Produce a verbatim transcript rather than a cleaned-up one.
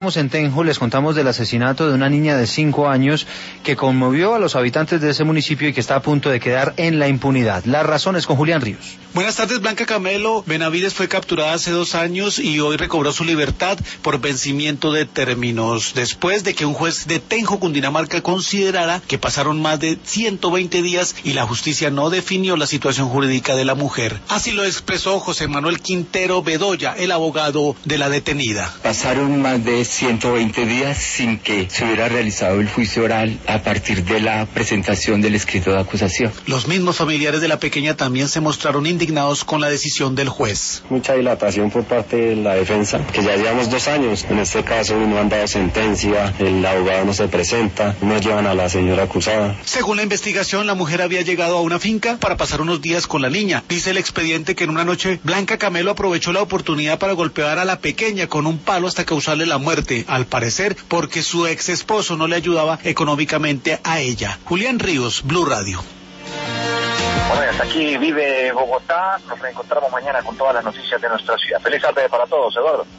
En Tenjo les contamos del asesinato de una niña de cinco años que conmovió a los habitantes de ese municipio y que está a punto de quedar en la impunidad. Las razones con Julián Ríos. Buenas tardes, Blanca Camelo. Benavides fue capturada hace dos años y hoy recobró su libertad por vencimiento de términos, después de que un juez de Tenjo, Cundinamarca, considerara que pasaron más de ciento veinte días y la justicia no definió la situación jurídica de la mujer. Así lo expresó José Manuel Quintero Bedoya, el abogado de la detenida. Pasaron más de ciento veinte días sin que se hubiera realizado el juicio oral a partir de la presentación del escrito de acusación. Los mismos familiares de la pequeña también se mostraron indignados con la decisión del juez. Mucha dilatación por parte de la defensa, que ya llevamos dos años. En este caso no han dado sentencia, el abogado no se presenta, no llevan a la señora acusada. Según la investigación, la mujer había llegado a una finca para pasar unos días con la niña. Dice el expediente que en una noche Blanca Camelo aprovechó la oportunidad para golpear a la pequeña con un palo hasta causarle la muerte. Al parecer, porque su ex esposo no le ayudaba económicamente a ella. Julián Ríos, Blue Radio. Bueno, hasta aquí Vive Bogotá. Nos reencontramos mañana con todas las noticias de nuestra ciudad. Feliz tarde para todos, Eduardo.